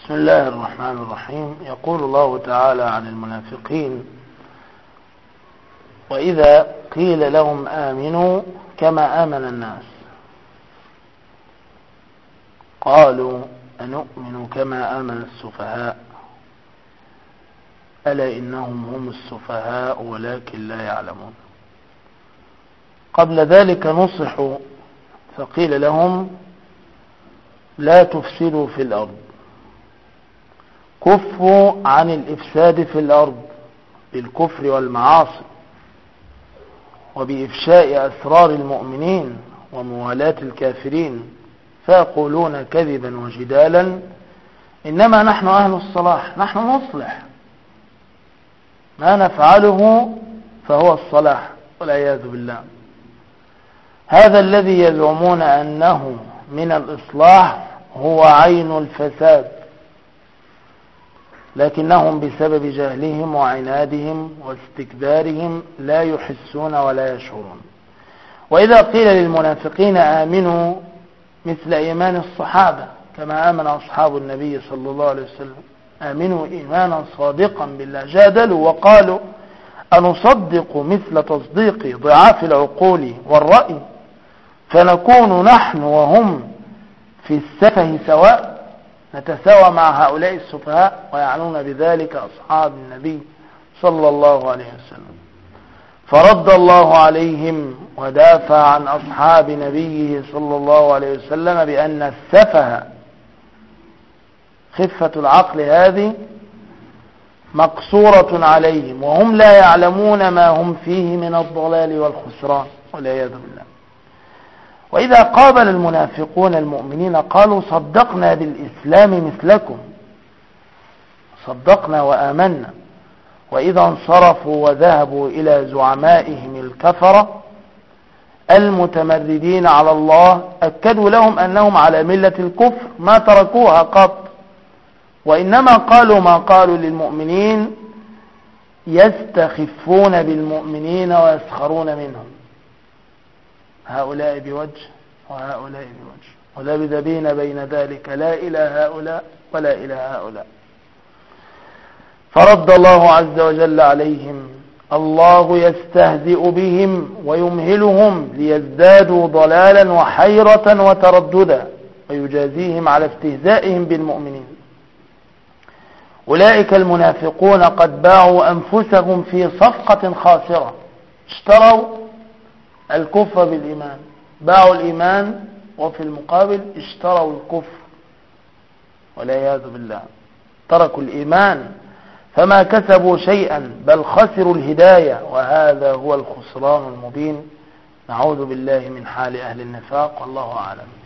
بسم الله الرحمن الرحيم. يقول الله تعالى عن المنافقين: وإذا قيل لهم آمنوا كما آمن الناس قالوا أنؤمن كما آمن السفهاء ألا إنهم هم السفهاء ولكن لا يعلمون. قبل ذلك نصحوا فقيل لهم: لا تفسدوا في الأرض، كفوا عن الإفساد في الأرض بالكفر والمعاصي وبإفشاء أسرار المؤمنين وموالاة الكافرين، فيقولون كذبا وجدالا: إنما نحن أهل الصلاح، نحن نصلح، ما نفعله فهو الصلاح، والعياذ بالله. هذا الذي يزعمون أنه من الإصلاح هو عين الفساد، لكنهم بسبب جهلهم وعنادهم واستكبارهم لا يحسون ولا يشعرون. وإذا قيل للمنافقين آمنوا مثل إيمان الصحابة كما آمن أصحاب النبي صلى الله عليه وسلم، آمنوا إيمانا صادقا بالله، جادلوا وقالوا: أنصدق مثل تصديق ضعاف العقول والرأي فنكون نحن وهم في السفه سواء، نتساوى مع هؤلاء السفهاء، ويعنون بذلك أصحاب النبي صلى الله عليه وسلم. فرد الله عليهم ودافع عن أصحاب نبيه صلى الله عليه وسلم بأن السفه، خفة العقل هذه، مقصورة عليهم وهم لا يعلمون ما هم فيه من الضلال والخسران، والعياذ بالله. وإذا قابل المنافقون المؤمنين قالوا: صدقنا بالإسلام مثلكم، صدقنا وآمنا. وإذا انصرفوا وذهبوا إلى زعمائهم الكفرة المتمردين على الله أكدوا لهم أنهم على ملة الكفر ما تركوها قط، وإنما قالوا ما قالوا للمؤمنين: يستخفون بالمؤمنين ويسخرون منهم، هؤلاء بوجه وهؤلاء بوجه، وذبذبين بين ذلك لا إلى هؤلاء ولا إلى هؤلاء. فرد الله عز وجل عليهم: الله يستهزئ بهم ويمهلهم ليزدادوا ضلالا وحيرة وترددا، ويجازيهم على استهزائهم بالمؤمنين. أولئك المنافقون قد باعوا أنفسهم في صفقة خاسرة، اشتروا الكفر بالإيمان، باعوا الإيمان وفي المقابل اشتروا الكفر، والعياذ بالله. تركوا الإيمان فما كسبوا شيئا بل خسروا الهداية، وهذا هو الخسران المبين. نعوذ بالله من حال أهل النفاق، والله أعلم.